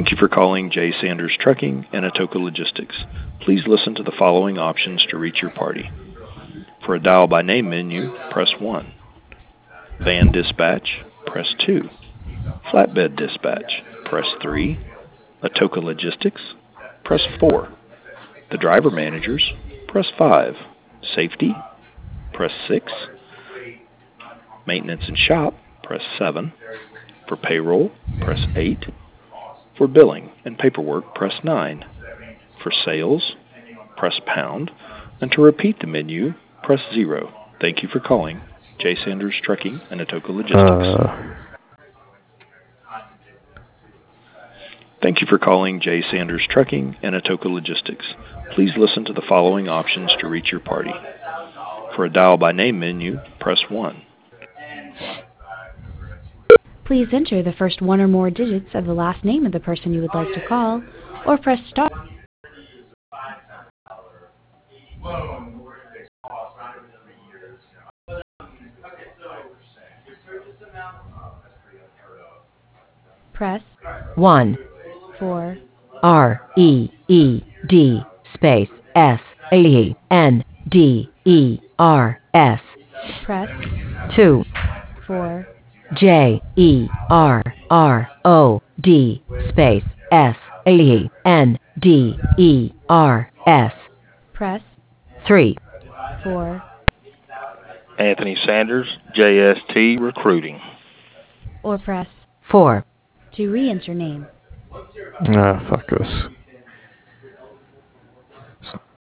Thank you for calling J. Sanders Trucking and Atoka Logistics. Please listen to the following options to reach your party. For a dial by name menu, press 1. Van dispatch, press 2. Flatbed dispatch, press 3. Atoka Logistics, press 4. The driver managers, press 5. Safety, press 6. Maintenance and shop, press 7. For payroll, press 8. For billing and paperwork, press 9. For sales, press pound. And to repeat the menu, press 0. Thank you for calling J. Sanders Trucking and Atoka Logistics. Thank you for calling J. Sanders Trucking and Atoka Logistics. Please listen to the following options to reach your party. For a dial by name menu, press 1. Please enter the first one or more digits of the last name of the person you would like to call, or press star. Press 1. 4. REED space SANDERS. Press 2. 4. JERROD space SANDERS. Press 3. 4. Anthony Sanders, JST Recruiting. Or press 4. to re-enter name. Fuck this.